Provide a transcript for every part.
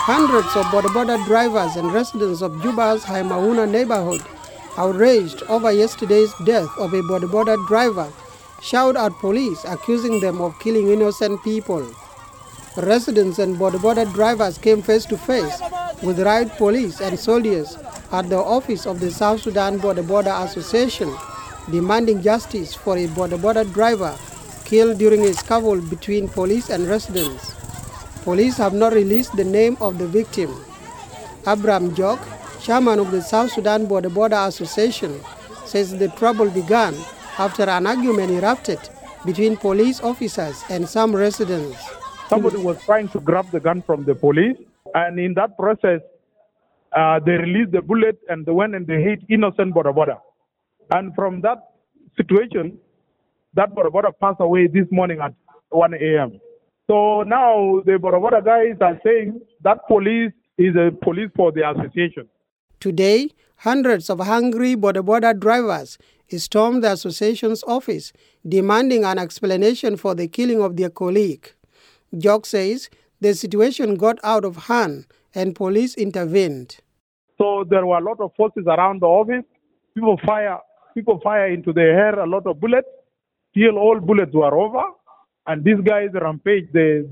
Hundreds of boda drivers and residents of Juba's Haimauna neighborhood, outraged over yesterday's death of a boda driver, shout at police accusing them of killing innocent people. Residents and boda drivers came face to face with riot police and soldiers at the office of the South Sudan Boda Association, demanding justice for a boda driver killed during a scuffle between police and residents. Police have not released the name of the victim. Abraham Jok, chairman of the South Sudan Boda Association, says the trouble began after an argument erupted between police officers and some residents. Somebody was trying to grab the gun from the police, and in that process, they released the bullet and they went and they hit innocent boda. And from that situation, that boda passed away this morning at 1 a.m. So now the boda guys are saying that police is a police for the association. Today, hundreds of hungry boda drivers stormed the association's office, demanding an explanation for the killing of their colleague. Jok says the situation got out of hand and police intervened. So there were a lot of forces around the office. People fire into the air, a lot of bullets, till all bullets were over. And these guys rampaged.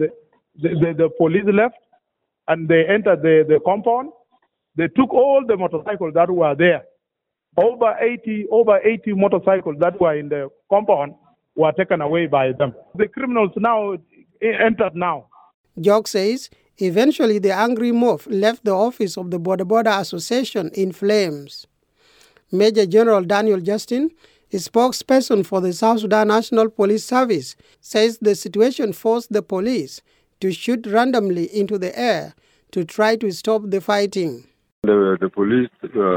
The police left and they entered the compound. They took all the motorcycles that were there. Over 80 motorcycles that were in the compound were taken away by them. The criminals now entered now. Jok says eventually the angry mob left the office of the Boda Association in flames. Major General Daniel Justin, a spokesperson for the South Sudan National Police Service, says the situation forced the police to shoot randomly into the air to try to stop the fighting. The police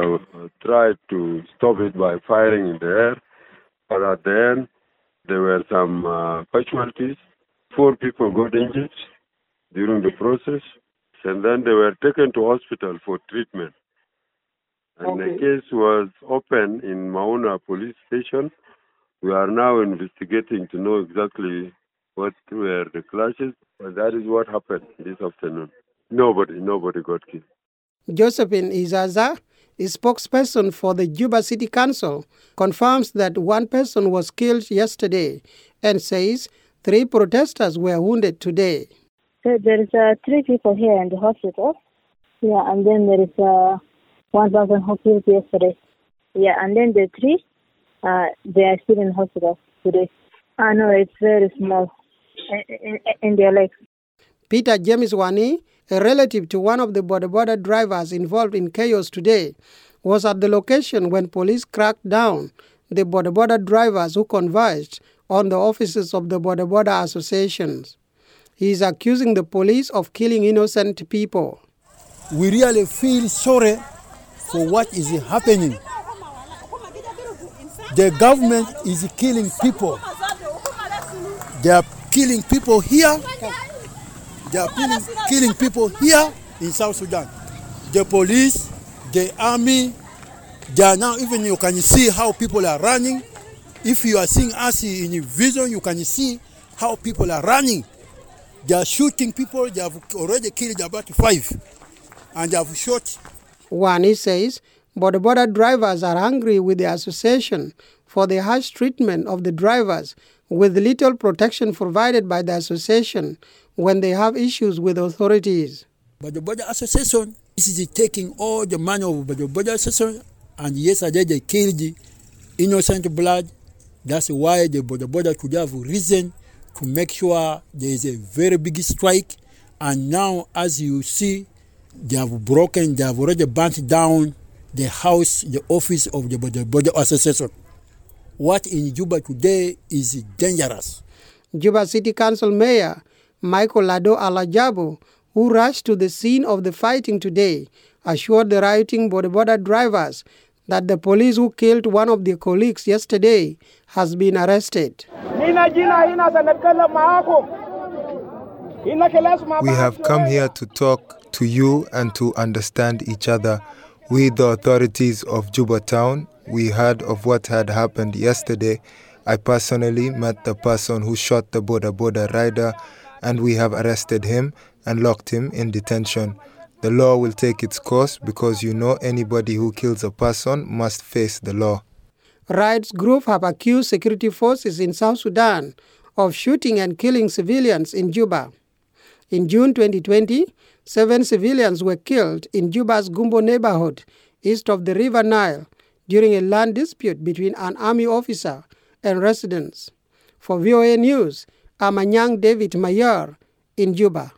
tried to stop it by firing in the air, but at the end there were some casualties. 4 people got injured during the process, and then they were taken to hospital for treatment. And the case was open in Mauna police station. We are now investigating to know exactly what were the clashes, but that is what happened this afternoon. Nobody got killed. Josephine Izaza, a spokesperson for the Juba City Council, confirms that 1 person was killed yesterday and says 3 protesters were wounded today. So there is 3 people here in the hospital. Yeah, and then there is 1 person who killed yesterday. Yeah, and then the 3, they are still in the hospital today. No, it's very small in their legs. Peter James Wani, a relative to one of the boda drivers involved in chaos today, was at the location when police cracked down the boda drivers who converged on the offices of the boda associations. He is accusing the police of killing innocent people. We really feel sorry for what is happening. The government is killing people. They are killing people here. They are killing people here in South Sudan. The police, the army, they are now, even you can see how people are running. If you are seeing us in vision, you can see how people are running. They are shooting people. They have already killed about 5, and they have shot. Wani says boda drivers are angry with the association for the harsh treatment of the drivers, with little protection provided by the association when they have issues with authorities. But the Boda Association is taking all the money of the Boda Association, and yesterday they killed the innocent blood. That's why the Boda could have reason to make sure there is a very big strike. And now, as you see, they have already burnt down the house, the office of the Boda Association. What in Juba today is dangerous. Juba City Council Mayor Michael Lado Alajabo, who rushed to the scene of the fighting today, assured the rioting boda drivers that the police who killed one of their colleagues yesterday has been arrested. We have come here to talk to you and to understand each other. We, the authorities of Juba Town, we heard of what had happened yesterday. I personally met the person who shot the boda rider, and we have arrested him and locked him in detention. The law will take its course because anybody who kills a person must face the law. Rights groups have accused security forces in South Sudan of shooting and killing civilians in Juba. In June 2020, 7 civilians were killed in Juba's Gumbo neighborhood, east of the River Nile, during a land dispute between an army officer and residents. For VOA News, I'm Anyang David Mayer in Juba.